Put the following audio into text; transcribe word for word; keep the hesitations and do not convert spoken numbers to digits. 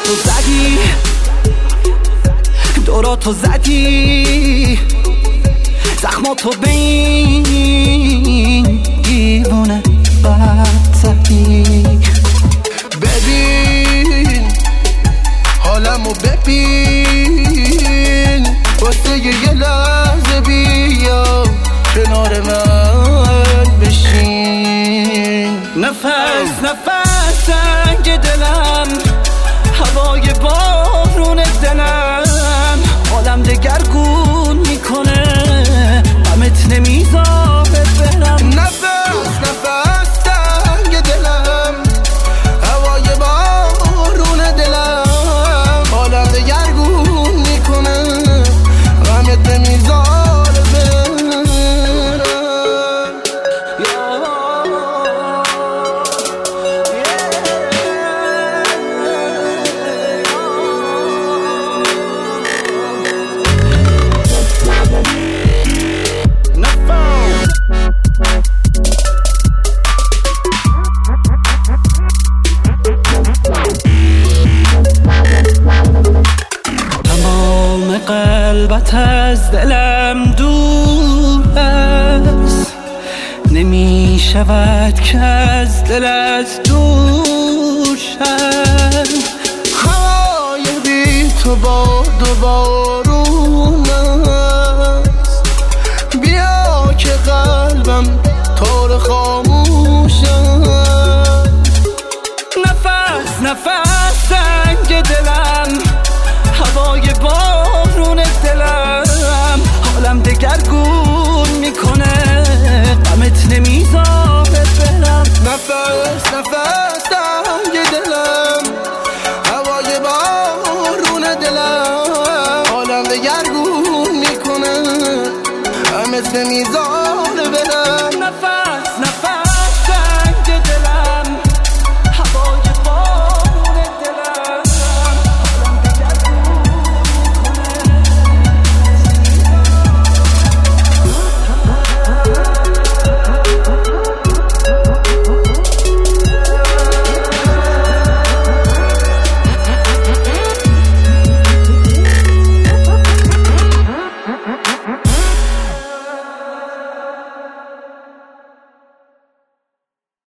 تو زدی دوراتو زدی زخماتو به این دیوونه بد زدی ببین حالمو ببین واسه یه لحظه بیا کنار من بشین نفس نفس سنگ دلم هوای بارون دلم حالم دگرگون میکنه غمت نمیذاره برم نفس نفس سنگ دلم هوای بارون دلم حالم دگرگون میکنه غمت نمیذاره برم قلبت از دلم دور است نمی شود که از دلت دور شد هوای بی تو باد و بارون است بیا که قلبم طور خاموش است نفس نفس سنگ دلم هوای بارون دلم حالم دگرگون میکنه غمت نمیذاره برم نفس نفس